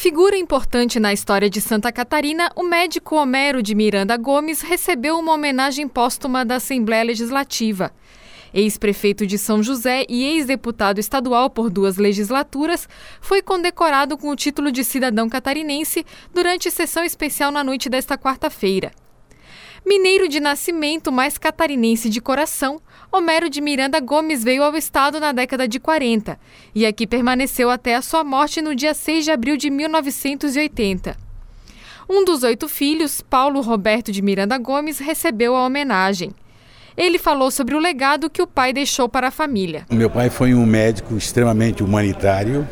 Figura importante na história de Santa Catarina, o médico Homero de Miranda Gomes recebeu uma homenagem póstuma da Assembleia Legislativa. Ex-prefeito de São José e ex-deputado estadual por 2 legislaturas, foi condecorado com o título de cidadão catarinense durante sessão especial na noite desta quarta-feira. Mineiro de nascimento, mas catarinense de coração, Homero de Miranda Gomes veio ao estado na década de 40 e aqui permaneceu até a sua morte no dia 6 de abril de 1980. Um dos 8 filhos, Paulo Roberto de Miranda Gomes, recebeu a homenagem. Ele falou sobre o legado que o pai deixou para a família. Meu pai foi um médico extremamente humanitário,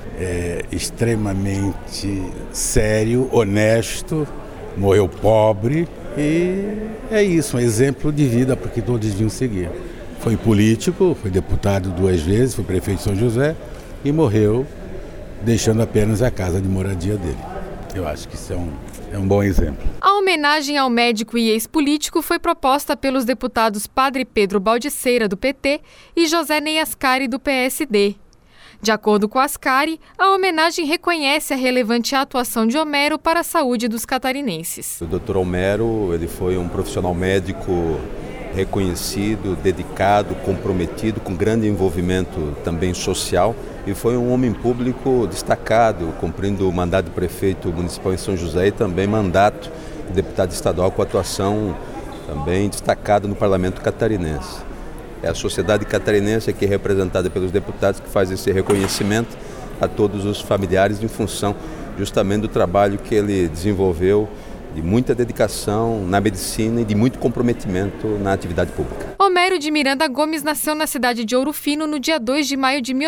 extremamente sério, honesto, morreu pobre. E é isso, um exemplo de vida para que todos deviam seguir. Foi político, foi deputado 2 vezes, foi prefeito de São José e morreu deixando apenas a casa de moradia dele. Eu acho que isso é um bom exemplo. A homenagem ao médico e ex-político foi proposta pelos deputados Padre Pedro Baldiceira, do PT, e José Ney Ascari, do PSD. De acordo com Ascari, a homenagem reconhece a relevante atuação de Homero para a saúde dos catarinenses. O Dr. Homero, ele foi um profissional médico reconhecido, dedicado, comprometido, com grande envolvimento também social, e foi um homem público destacado, cumprindo o mandato de prefeito municipal em São José e também mandato de deputado estadual com atuação também destacada no parlamento catarinense. É a sociedade catarinense aqui representada pelos deputados que faz esse reconhecimento a todos os familiares em função justamente do trabalho que ele desenvolveu de muita dedicação na medicina e de muito comprometimento na atividade pública. Homero de Miranda Gomes nasceu na cidade de Ouro Fino no dia 2 de maio de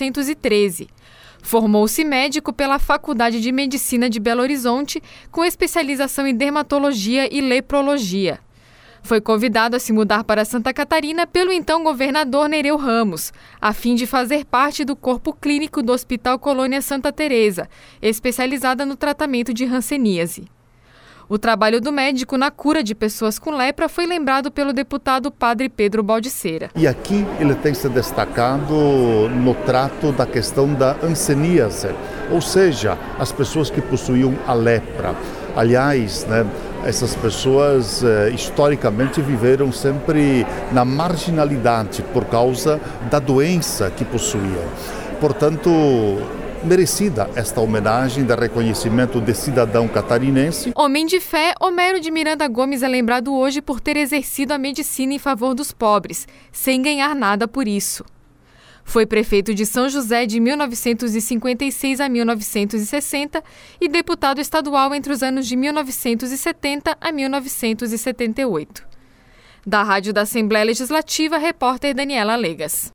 1913. Formou-se médico pela Faculdade de Medicina de Belo Horizonte, com especialização em dermatologia e leprologia. Foi convidado a se mudar para Santa Catarina pelo então governador Nereu Ramos, a fim de fazer parte do corpo clínico do Hospital Colônia Santa Teresa, especializada no tratamento de hanseníase. O trabalho do médico na cura de pessoas com lepra foi lembrado pelo deputado Padre Pedro Baldiceira. E aqui ele tem se destacado no trato da questão da hanseníase, ou seja, as pessoas que possuíam a lepra. Aliás, essas pessoas historicamente viveram sempre na marginalidade por causa da doença que possuíam. Portanto, merecida esta homenagem de reconhecimento de cidadão catarinense. Homem de fé, Homero de Miranda Gomes é lembrado hoje por ter exercido a medicina em favor dos pobres, sem ganhar nada por isso. Foi prefeito de São José de 1956 a 1960 e deputado estadual entre os anos de 1970 a 1978. Da Rádio da Assembleia Legislativa, repórter Daniela Legas.